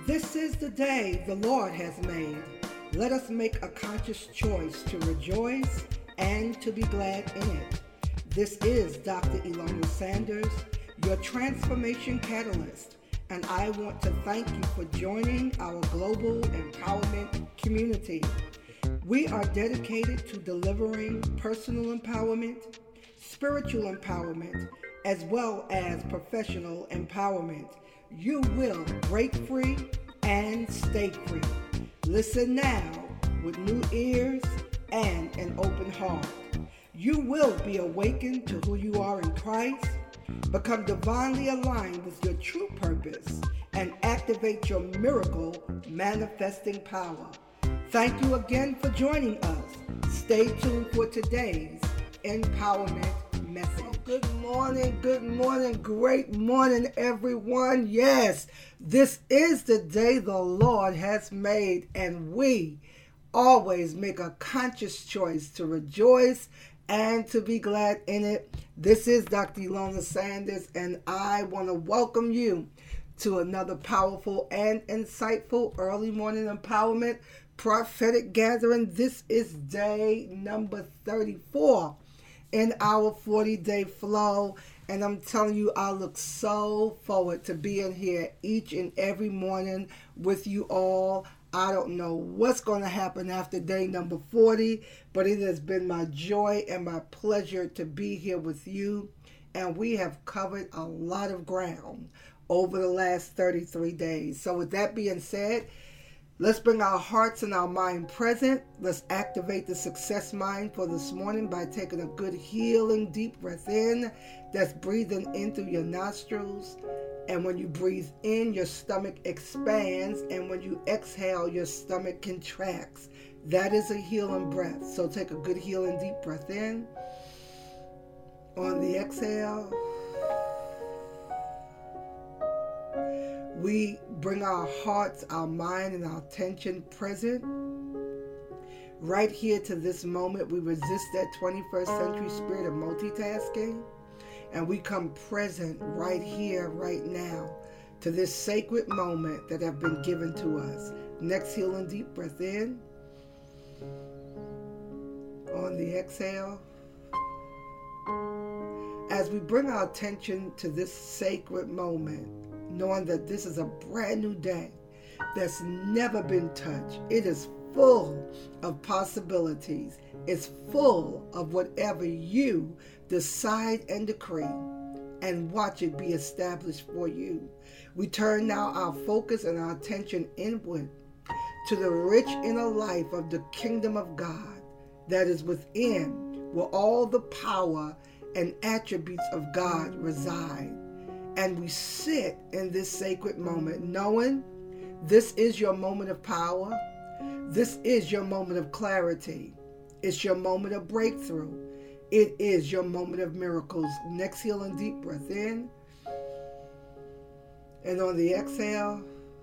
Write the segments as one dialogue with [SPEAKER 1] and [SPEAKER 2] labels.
[SPEAKER 1] This is the day the Lord has made. Let us make a conscious choice to rejoice and to be glad in it. This is Dr. Ilona Sanders, your transformation catalyst, and I want to thank you for joining our global empowerment community. We are dedicated to delivering personal empowerment, spiritual empowerment, as well as professional empowerment. You will break free and stay free. Listen now with new ears and an open heart. You will be awakened to who you are in Christ, become divinely aligned with your true purpose, and activate your miracle manifesting power. Thank you again for joining us. Stay tuned for today's empowerment message. Good morning, great morning, everyone. Yes, this is the day the Lord has made, and we always make a conscious choice to rejoice and to be glad in it. This is Dr. Ilona Sanders, and I want to welcome you to another powerful and insightful early morning empowerment prophetic gathering. This is day number 34 in our 40-day flow, and I'm telling you, I look so forward to being here each and every morning with you all. I don't know what's going to happen after day number 40, but it has been my joy and my pleasure to be here with you, and we have covered a lot of ground over the last 33 days. So with that being said, let's bring our hearts and our mind present. Let's activate the success mind for this morning by taking a good healing deep breath in. That's breathing in through your nostrils. And when you breathe in, your stomach expands. And when you exhale, your stomach contracts. That is a healing breath. So take a good healing deep breath in. On the exhale, we bring our hearts, our mind, and our attention present. Right here to this moment, we resist that 21st century spirit of multitasking. And we come present right here, right now, to this sacred moment that have been given to us. Next, healing deep breath in. On the exhale, as we bring our attention to this sacred moment, knowing that this is a brand new day that's never been touched. It is full of possibilities. It's full of whatever you decide and decree, and watch it be established for you. We turn now our focus and our attention inward to the rich inner life of the kingdom of God that is within, where all the power and attributes of God reside. And we sit in this sacred moment knowing this is your moment of power. This is your moment of clarity. It's your moment of breakthrough. It is your moment of miracles. Next, healing deep breath in. And on the exhale,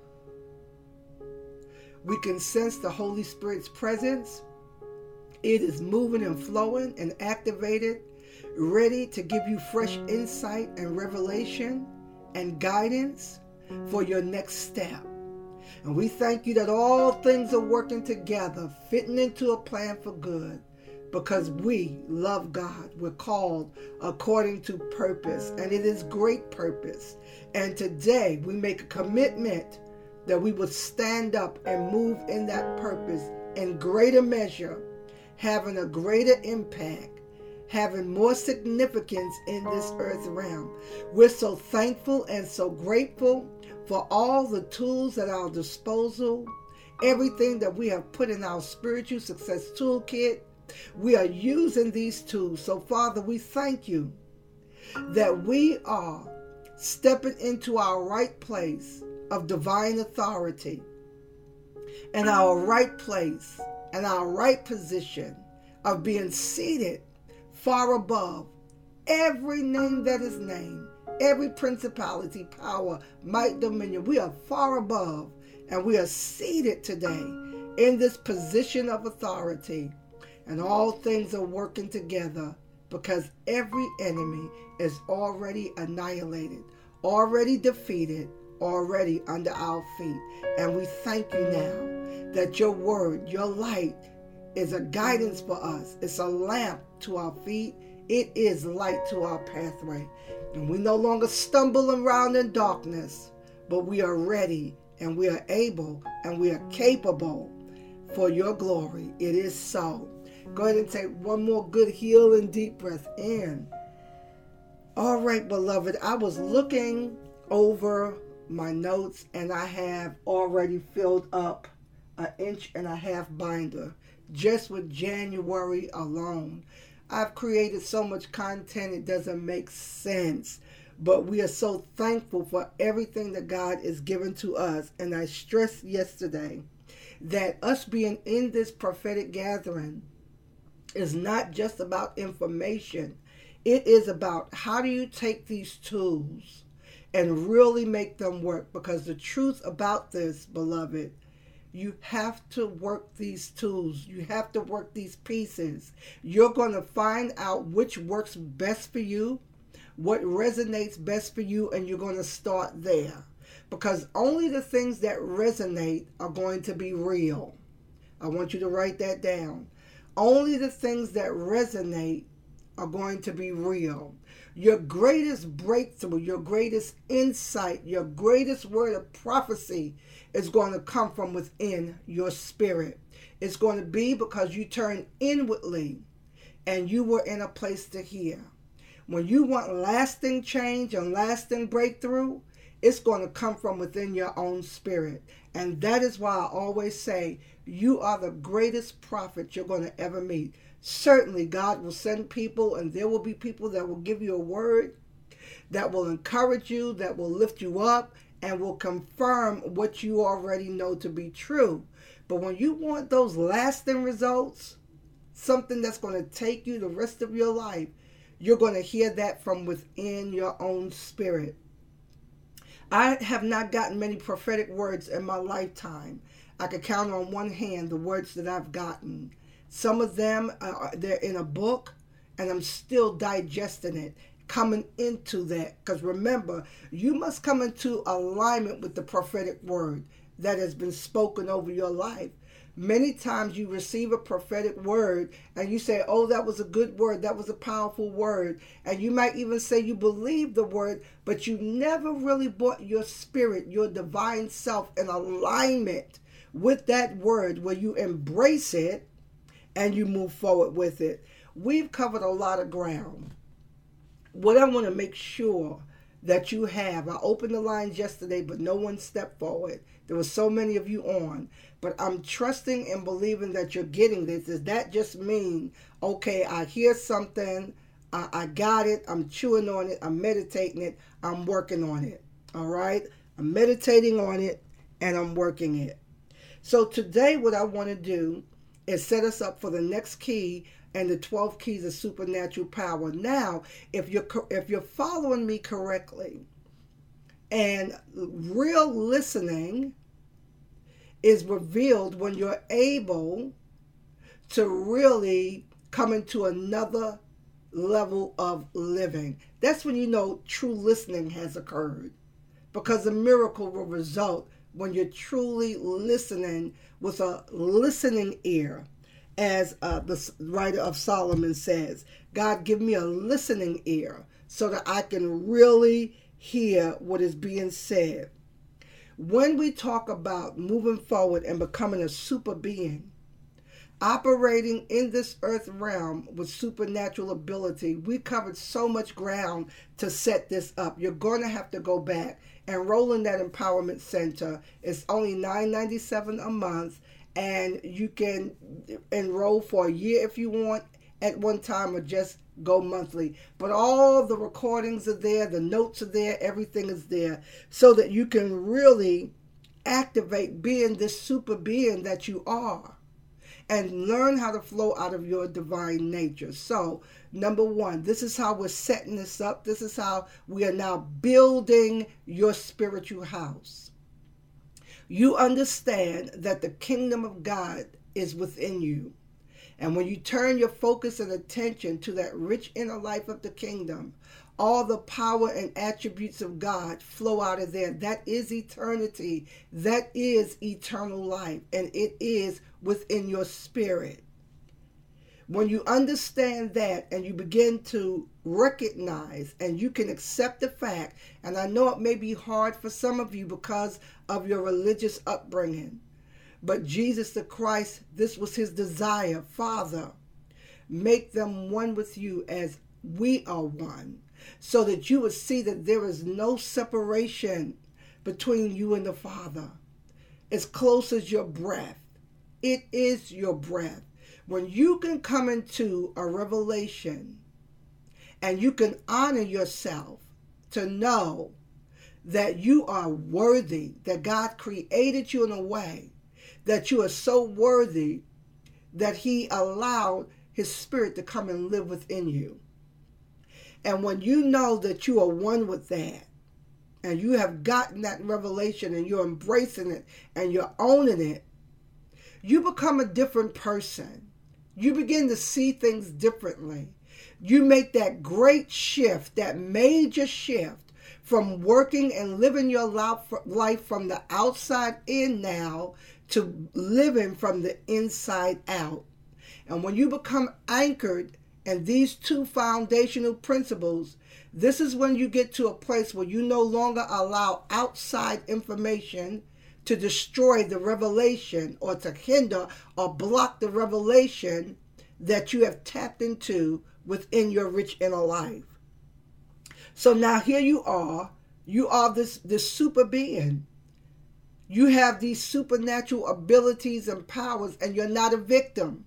[SPEAKER 1] we can sense the Holy Spirit's presence. It is moving and flowing and activated, ready to give you fresh insight and revelation and guidance for your next step. And we thank you that all things are working together, fitting into a plan for good, because we love God. We're called according to purpose, and it is great purpose. And today we make a commitment that we would stand up and move in that purpose in greater measure, having a greater impact, having more significance in this earth realm. We're so thankful and so grateful for all the tools at our disposal, everything that we have put in our spiritual success toolkit. We are using these tools. So Father, we thank you that we are stepping into our right place of divine authority, and our right place and our right position of being seated far above every name that is named, every principality, power, might, dominion. We are far above, and we are seated today in this position of authority, and all things are working together because every enemy is already annihilated, already defeated, already under our feet. And we thank you now that your word, your light, is a guidance for us. It's a lamp to our feet. It is light to our pathway. And we no longer stumble around in darkness, but we are ready and we are able and we are capable for your glory. It is so. Go ahead and take one more good healing deep breath in. All right, beloved, I was looking over my notes and I have already filled up an 1.5 inch binder just with January alone. I've created so much content it doesn't make sense, but we are so thankful for everything that God is giving to us. And I stressed yesterday that us being in this prophetic gathering is not just about information. It is about how do you take these tools and really make them work. Because the truth about this, beloved, you have to work these tools. You have to work these pieces. You're going to find out which works best for you, what resonates best for you, and you're going to start there. Because only the things that resonate are going to be real. I want you to write that down. Only the things that resonate are going to be real. Your greatest breakthrough, your greatest insight, your greatest word of prophecy is going to come from within your spirit. It's going to be because you turn inwardly and you were in a place to hear. When you want lasting change and lasting breakthrough, it's going to come from within your own spirit. And that is why I always say, you are the greatest prophet you're going to ever meet. Certainly, God will send people, and there will be people that will give you a word that will encourage you, that will lift you up, and will confirm what you already know to be true. But when you want those lasting results, something that's going to take you the rest of your life, you're going to hear that from within your own spirit. I have not gotten many prophetic words in my lifetime. I could count on one hand the words that I've gotten. Some of them, they're in a book, and I'm still digesting it, coming into that. Because remember, you must come into alignment with the prophetic word that has been spoken over your life. Many times you receive a prophetic word and you say, oh, that was a good word. That was a powerful word. And you might even say you believe the word, but you never really brought your spirit, your divine self in alignment with that word where you embrace it and you move forward with it. We've covered a lot of ground. What I want to make sure that you have, I opened the lines yesterday, but no one stepped forward. There were so many of you on, but I'm trusting and believing that you're getting this. Does that just mean, okay, I hear something, I got it, I'm chewing on it, I'm meditating it, I'm working on it, all right? I'm meditating on it, and I'm working it. So today what I want to do is set us up for the next key and the 12 keys of supernatural power. Now, if you're following me correctly, and real listening is revealed when you're able to really come into another level of living. That's when you know true listening has occurred, because a miracle will result when you're truly listening with a listening ear. As the writer of Solomon says, God, give me a listening ear so that I can really hear what is being said. When we talk about moving forward and becoming a super being, operating in this earth realm with supernatural ability, we covered so much ground to set this up. You're going to have to go back. Enroll in that empowerment center. It's only $9.97 a month. And you can enroll for a year if you want at one time, or just go monthly. But all the recordings are there, the notes are there, everything is there, so that you can really activate being this super being that you are and learn how to flow out of your divine nature. So, number one, this is how we're setting this up. This is how we are now building your spiritual house. You understand that the kingdom of God is within you. And when you turn your focus and attention to that rich inner life of the kingdom, All the power and attributes of God flow out of there. That is eternity. That is eternal life. And it is within your spirit. When you understand that and you begin to recognize and you can accept the fact, and I know it may be hard for some of you because of your religious upbringing, but Jesus the Christ, this was his desire. Father, make them one with you as we are one, so that you would see that there is no separation between you and the Father. As close as your breath, it is your breath. When you can come into a revelation and you can honor yourself to know that you are worthy, that God created you in a way that you are so worthy that he allowed his spirit to come and live within you. And when you know that you are one with that, and you have gotten that revelation and you're embracing it and you're owning it, you become a different person. You begin to see things differently. You make that great shift, that major shift from working and living your life from the outside in now to living from the inside out. And when you become anchored in these two foundational principles, this is when you get to a place where you no longer allow outside information to destroy the revelation or to hinder or block the revelation that you have tapped into within your rich inner life. So now here you are this super being. You have these supernatural abilities and powers, and you're not a victim.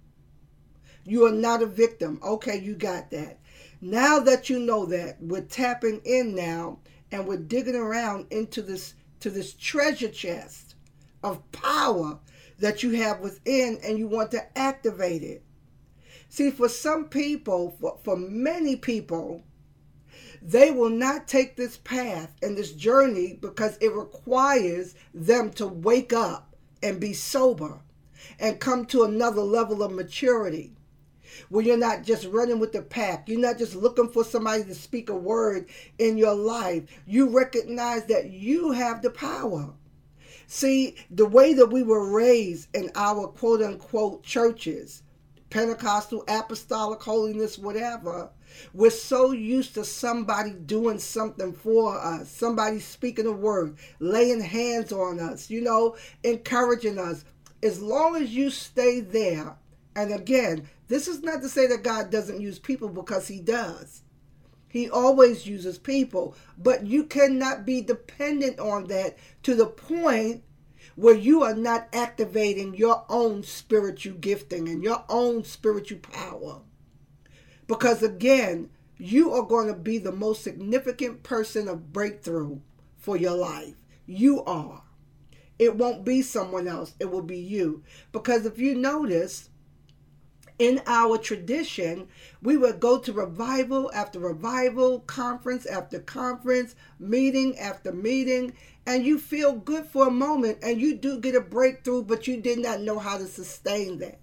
[SPEAKER 1] You are not a victim. Okay, you got that. Now that you know that, we're tapping in now, and we're digging around into this treasure chest of power that you have within, and you want to activate it. See, for some people, for many people, they will not take this path and this journey because it requires them to wake up and be sober and come to another level of maturity, where you're not just running with the pack. You're not just looking for somebody to speak a word in your life. You recognize that you have the power. See, the way that we were raised in our quote-unquote churches, Pentecostal, Apostolic, Holiness, whatever, we're so used to somebody doing something for us, somebody speaking a word, laying hands on us, encouraging us. As long as you stay there, and again, this is not to say that God doesn't use people, because he does. He always uses people, but you cannot be dependent on that to the point where you are not activating your own spiritual gifting and your own spiritual power. Because again, you are going to be the most significant person of breakthrough for your life. You are. It won't be someone else. It will be you. Because if you notice, in our tradition, we would go to revival after revival, conference after conference, meeting after meeting, and you feel good for a moment, and you do get a breakthrough, but you did not know how to sustain that.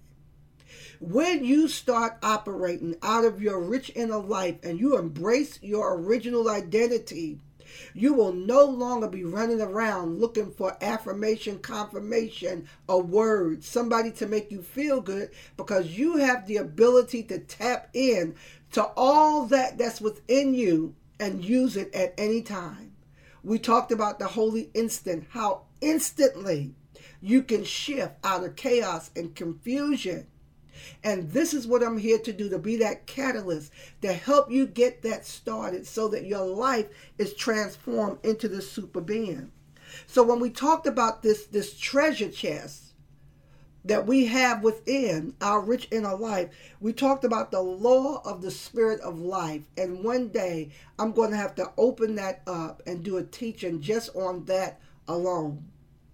[SPEAKER 1] When you start operating out of your rich inner life and you embrace your original identity, you will no longer be running around looking for affirmation, confirmation, a word, somebody to make you feel good, because you have the ability to tap in to all that's within you and use it at any time. We talked about the holy instant, how instantly you can shift out of chaos and confusion. And this is what I'm here to do, to be that catalyst, to help you get that started so that your life is transformed into the super being. So when we talked about this treasure chest that we have within our rich inner life, we talked about the law of the spirit of life. And one day I'm going to have to open that up and do a teaching just on that alone,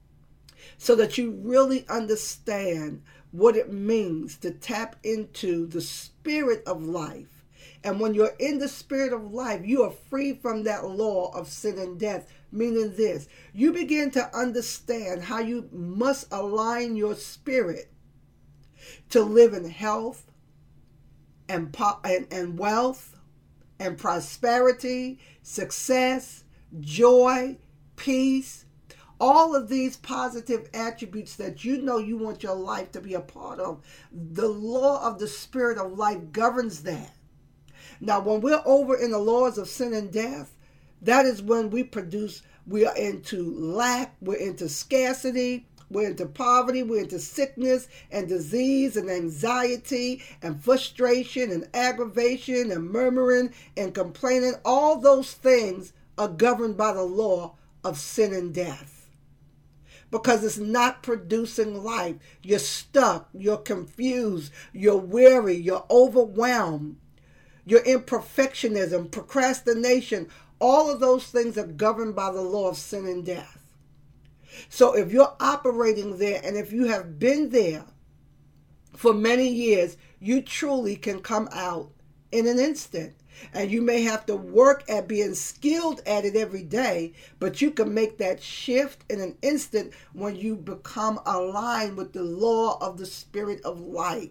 [SPEAKER 1] so that you really understand what it means to tap into the spirit of life. And when you're in the spirit of life, you are free from that law of sin and death, meaning this: you begin to understand how you must align your spirit to live in health and wealth and prosperity, success, joy, peace. All of these positive attributes that you know you want your life to be a part of, the law of the spirit of life governs that. Now, when we're over in the laws of sin and death, that is when we are into lack, we're into scarcity, we're into poverty, we're into sickness and disease and anxiety and frustration and aggravation and murmuring and complaining. All those things are governed by the law of sin and death, because it's not producing life. You're stuck, you're confused, you're weary, you're overwhelmed, you're in perfectionism, procrastination. All of those things are governed by the law of sin and death. So if you're operating there, and if you have been there for many years, you truly can come out in an instant. And you may have to work at being skilled at it every day, but you can make that shift in an instant when you become aligned with the law of the spirit of life.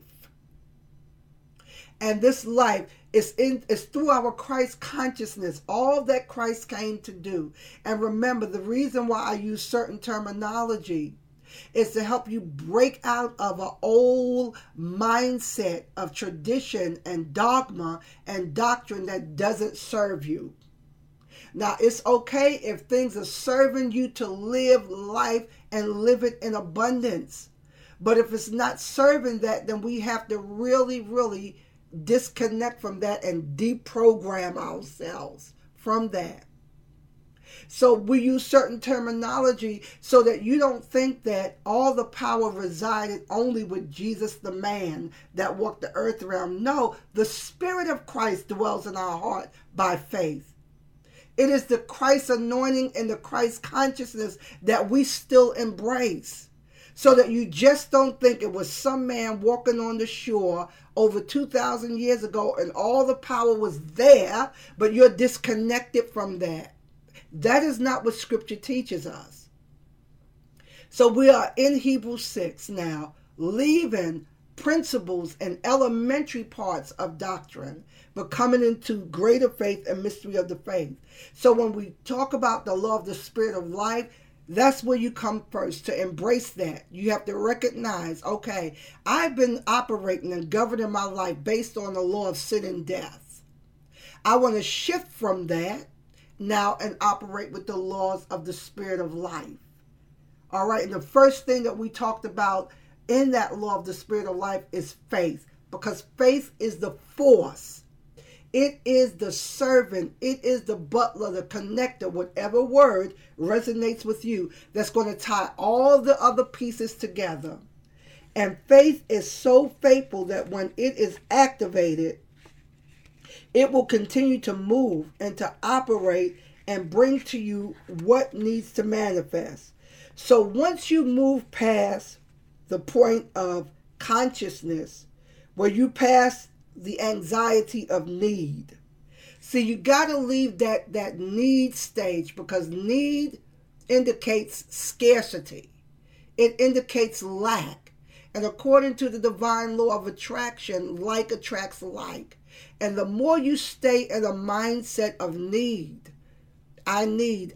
[SPEAKER 1] And this life is through our Christ consciousness, all that Christ came to do. And remember, the reason why I use certain terminology is to help you break out of an old mindset of tradition and dogma and doctrine that doesn't serve you. Now, it's okay if things are serving you to live life and live it in abundance. But if it's not serving that, then we have to really, really disconnect from that and deprogram ourselves from that. So we use certain terminology so that you don't think that all the power resided only with Jesus, the man that walked the earth around. No, the Spirit of Christ dwells in our heart by faith. It is the Christ anointing and the Christ consciousness that we still embrace, so that you just don't think it was some man walking on the shore over 2,000 years ago and all the power was there, but you're disconnected from that. That is not what Scripture teaches us. So we are in Hebrews 6 now, leaving principles and elementary parts of doctrine, but coming into greater faith and mystery of the faith. So when we talk about the law of the spirit of life, that's where you come first, to embrace that. You have to recognize, okay, I've been operating and governing my life based on the law of sin and death. I want to shift from that now and operate with the laws of the spirit of life. All right, and the first thing that we talked about in that law of the spirit of life is faith, because faith is the force. It is the servant. It is the butler, the connector, whatever word resonates with you, that's going to tie all the other pieces together. And faith is so faithful that when it is activated, it will continue to move and to operate and bring to you what needs to manifest. So once you move past the point of consciousness, where you pass the anxiety of need. See, you got to leave that need stage, because need indicates scarcity. It indicates lack. And according to the divine law of attraction, like attracts like. And the more you stay in a mindset of need, I need,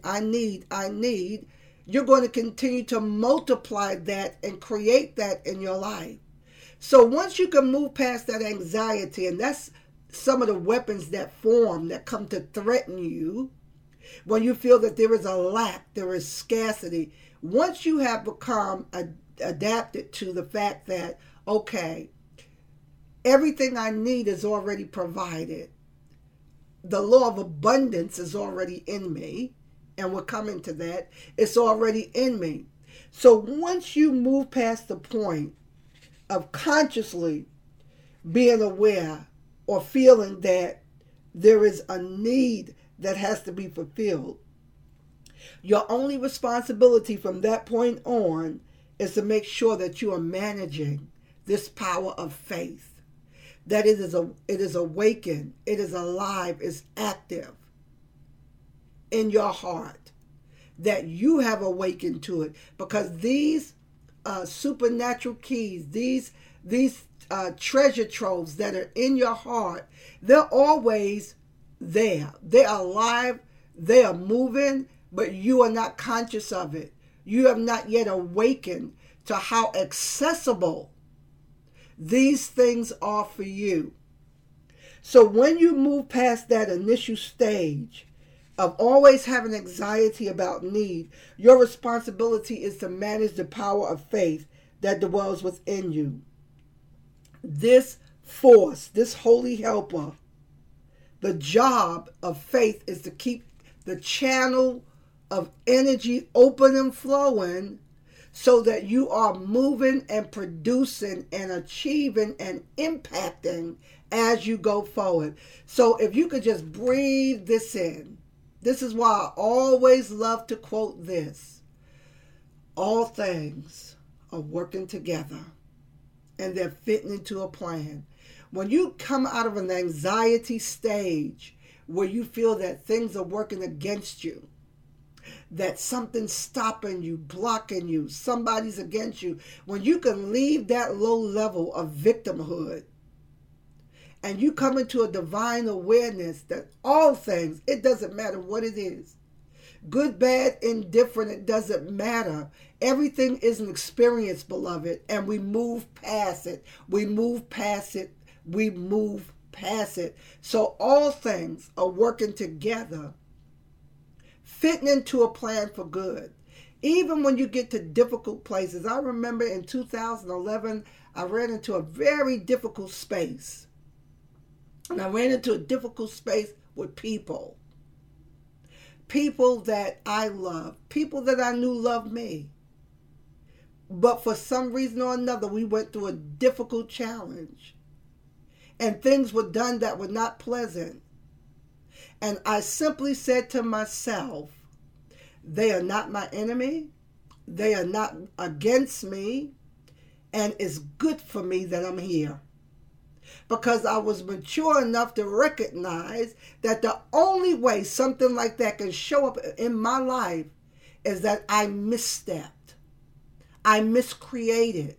[SPEAKER 1] you're going to continue to multiply that and create that in your life. So once you can move past that anxiety, and that's some of the weapons that form, that come to threaten you, when you feel that there is a lack, there is scarcity, once you have become adapted to the fact that, okay, everything I need is already provided. The law of abundance is already in me, and we're coming to that. It's already in me. So once you move past the point of consciously being aware or feeling that there is a need that has to be fulfilled, your only responsibility from that point on is to make sure that you are managing this power of faith, that it is awakened, it is alive, it's active in your heart, that you have awakened to it, because these supernatural keys, these treasure troves that are in your heart, they're always there. They are alive. They are moving, but you are not conscious of it. You have not yet awakened to how accessible these things are for you. So when you move past that initial stage of always having anxiety about need, your responsibility is to manage the power of faith that dwells within you. This force, this holy helper, the job of faith is to keep the channel of energy open and flowing so that you are moving and producing and achieving and impacting as you go forward. So if you could just breathe this in. This is why I always love to quote this. All things are working together and they're fitting into a plan. When you come out of an anxiety stage where you feel that things are working against you, that something's stopping you, blocking you, somebody's against you, when you can leave that low level of victimhood and you come into a divine awareness that all things, it doesn't matter what it is, good, bad, indifferent, it doesn't matter. Everything is an experience, beloved, and we move past it. We move past it. We move past it. So all things are working together, fitting into a plan for good. Even when you get to difficult places. I remember in 2011, I ran into a very difficult space. And I ran into a difficult space with people. People that I love. People that I knew loved me. But for some reason or another, we went through a difficult challenge. And things were done that were not pleasant. And I simply said to myself, they are not my enemy. They are not against me. And it's good for me that I'm here. Because I was mature enough to recognize that the only way something like that can show up in my life is that I misstepped. I miscreated.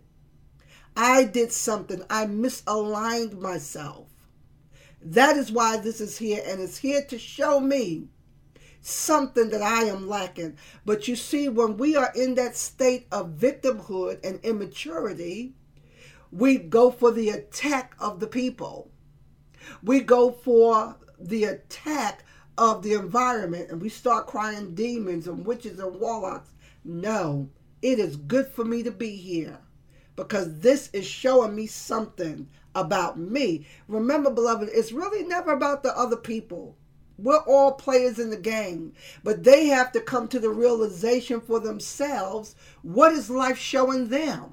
[SPEAKER 1] I did something. I misaligned myself. That is why this is here, and it's here to show me something that I am lacking. But you see, when we are in that state of victimhood and immaturity, we go for the attack of the people. We go for the attack of the environment, and we start crying demons and witches and warlocks. No, it is good for me to be here because this is showing me something about me. Remember, beloved, it's really never about the other people. We're all players in the game, but they have to come to the realization for themselves, what is life showing them?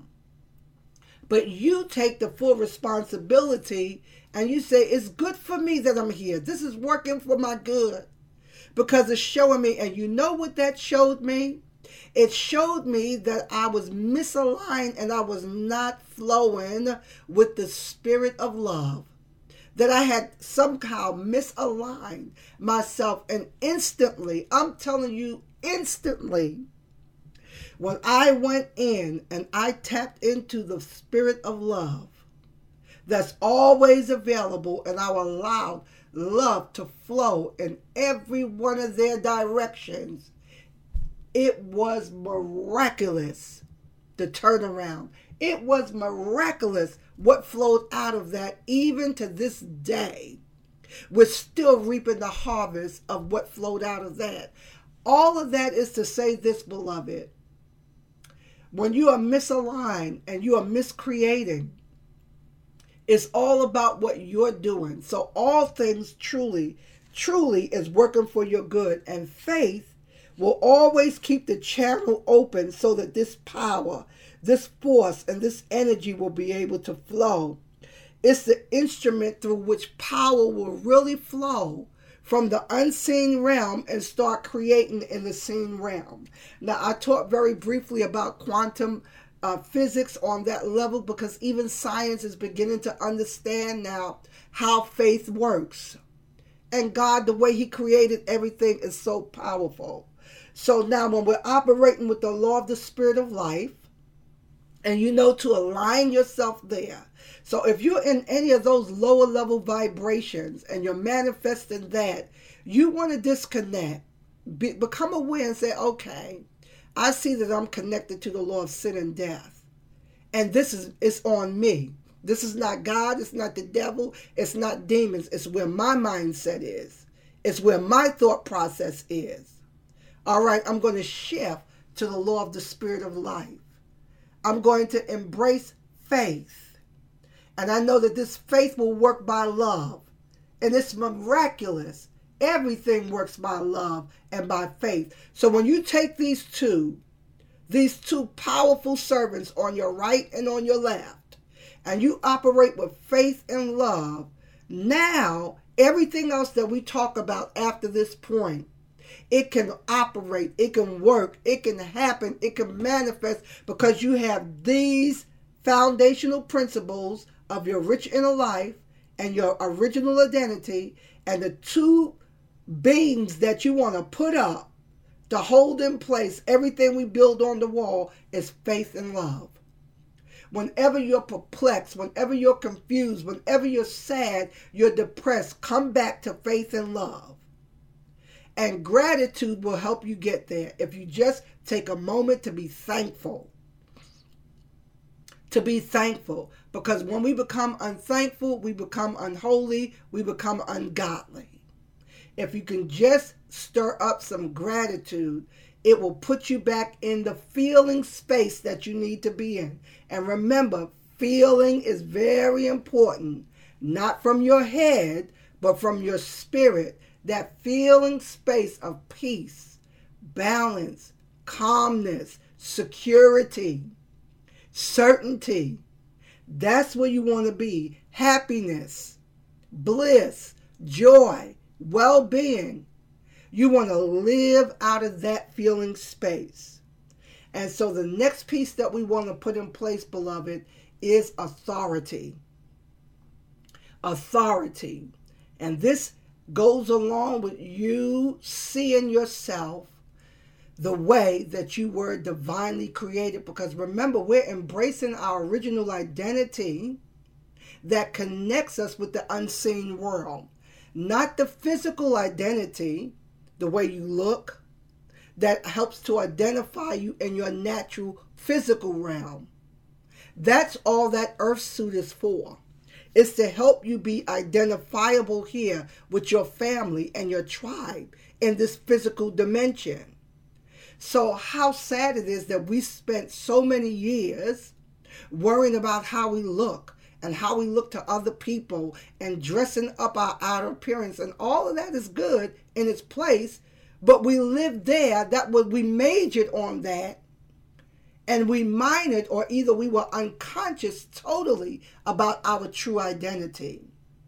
[SPEAKER 1] But you take the full responsibility and you say, it's good for me that I'm here. This is working for my good because it's showing me. And you know what that showed me? It showed me that I was misaligned and I was not flowing with the spirit of love. That I had somehow misaligned myself. And instantly, I'm telling you, instantly, when I went in and I tapped into the spirit of love that's always available, and I allowed love to flow in every one of their directions, it was miraculous, the turnaround. It was miraculous what flowed out of that. Even to this day, we're still reaping the harvest of what flowed out of that. All of that is to say this, beloved. When you are misaligned and you are miscreating, it's all about what you're doing. So all things truly is working for your good. And faith will always keep the channel open so that this power, this force, and this energy will be able to flow. It's the instrument through which power will really flow from the unseen realm and start creating in the seen realm. Now, I talked very briefly about quantum physics on that level because even science is beginning to understand now how faith works. And God, the way he created everything is so powerful. So now when we're operating with the law of the spirit of life, And you know to align yourself there. So if you're in any of those lower level vibrations and you're manifesting that, you want to disconnect. Become aware and say, okay, I see that I'm connected to the law of sin and death. And it's on me. This is not God. It's not the devil. It's not demons. It's where my mindset is. It's where my thought process is. All right, I'm going to shift to the law of the spirit of life. I'm going to embrace faith. And I know that this faith will work by love. And it's miraculous. Everything works by love and by faith. So when you take these two powerful servants on your right and on your left, and you operate with faith and love, now everything else that we talk about after this point, it can operate, it can work, it can happen, it can manifest because you have these foundational principles of your rich inner life and your original identity, and the two beams that you want to put up to hold in place everything we build on the wall is faith and love. Whenever you're perplexed, whenever you're confused, whenever you're sad, you're depressed, come back to faith and love. And gratitude will help you get there if you just take a moment to be thankful. To be thankful. Because when we become unthankful, we become unholy, we become ungodly. If you can just stir up some gratitude, it will put you back in the feeling space that you need to be in. And remember, feeling is very important, not from your head, but from your spirit. That feeling space of peace, balance, calmness, security, certainty. That's where you want to be. Happiness, bliss, joy, well-being. You want to live out of that feeling space. And so the next piece that we want to put in place, beloved, is authority. Authority. And this goes along with you seeing yourself the way that you were divinely created. Because remember, we're embracing our original identity that connects us with the unseen world. Not the physical identity, the way you look, that helps to identify you in your natural physical realm. That's all that earth suit is for. It's to help you be identifiable here with your family and your tribe in this physical dimension. So how sad it is that we spent so many years worrying about how we look and how we look to other people and dressing up our outer appearance. And all of that is good in its place, but we lived there. We majored on that. And we minored, or either we were unconscious totally about our true identity.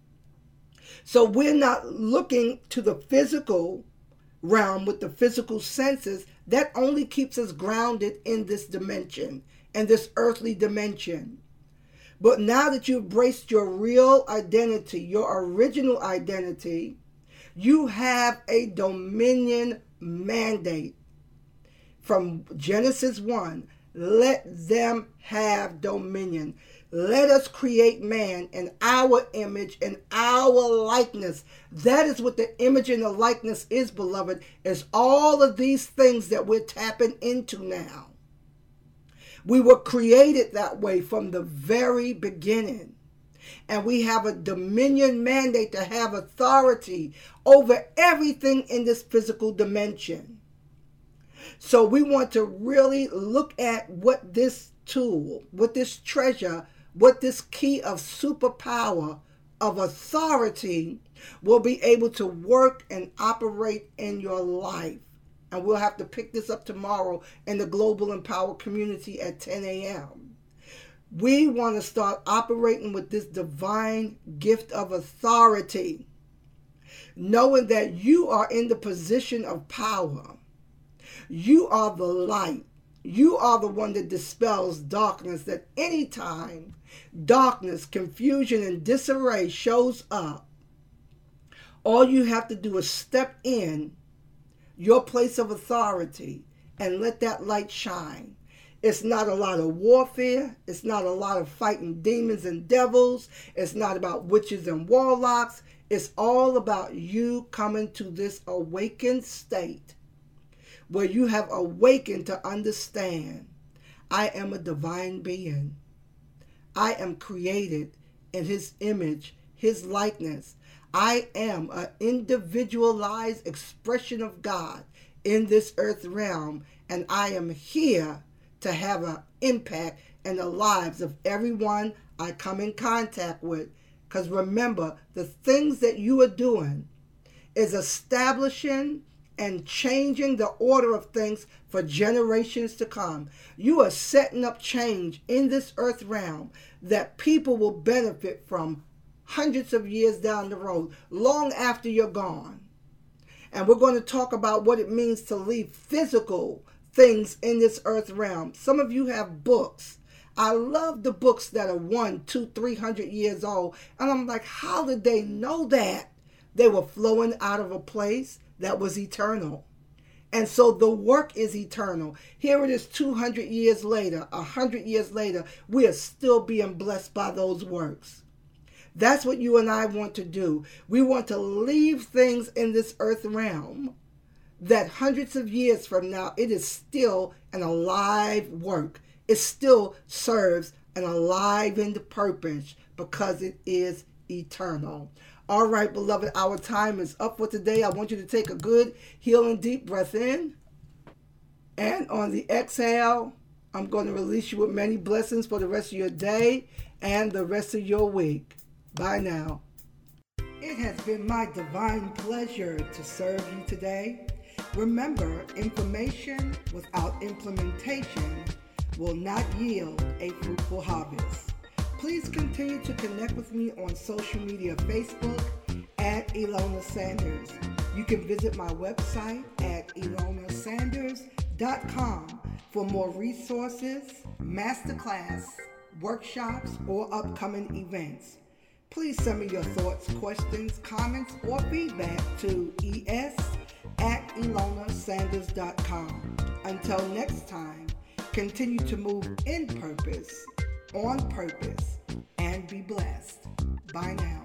[SPEAKER 1] So we're not looking to the physical realm with the physical senses. That only keeps us grounded in this dimension, in this earthly dimension. But now that you've embraced your real identity, your original identity, you have a dominion mandate. From Genesis 1, let them have dominion. Let us create man in our image and our likeness. That is what the image and the likeness is, beloved, is all of these things that we're tapping into now. We were created that way from the very beginning. And we have a dominion mandate to have authority over everything in this physical dimension. So we want to really look at what this tool, what this treasure, what this key of superpower of authority will be able to work and operate in your life. And we'll have to pick this up tomorrow in the Global Empower community at 10 a.m. We want to start operating with this divine gift of authority, knowing that you are in the position of power. You are the light. You are the one that dispels darkness, that anytime darkness, confusion, and disarray shows up, all you have to do is step in your place of authority and let that light shine. It's not a lot of warfare. It's not a lot of fighting demons and devils. It's not about witches and warlocks. It's all about you coming to this awakened state where you have awakened to understand I am a divine being. I am created in His image, His likeness. I am an individualized expression of God in this earth realm, and I am here to have an impact in the lives of everyone I come in contact with. Because remember, the things that you are doing is establishing and changing the order of things for generations to come. You are setting up change in this earth realm that people will benefit from hundreds of years down the road, long after you're gone. And we're going to talk about what it means to leave physical things in this earth realm. Some of you have books. I love the books that are 100, 200, 300 years old. And I'm like, how did they know that? They were flowing out of a place that was eternal. And so the work is eternal. Here it is 200 years later, 100 years later, we are still being blessed by those works. That's what you and I want to do. We want to leave things in this earth realm that hundreds of years from now, it is still an alive work. It still serves an alive and purpose because it is eternal. All right, beloved, our time is up for today. I want you to take a good, healing, deep breath in. And on the exhale, I'm going to release you with many blessings for the rest of your day and the rest of your week. Bye now. It has been my divine pleasure to serve you today. Remember, information without implementation will not yield a fruitful harvest. Please continue to connect with me on social media, Facebook at Ilona Sanders. You can visit my website at ilonasanders.com for more resources, masterclass, workshops, or upcoming events. Please send me your thoughts, questions, comments, or feedback to es@ilonasanders.com. Until next time, continue to move in purpose, on purpose, and be blessed. Bye now.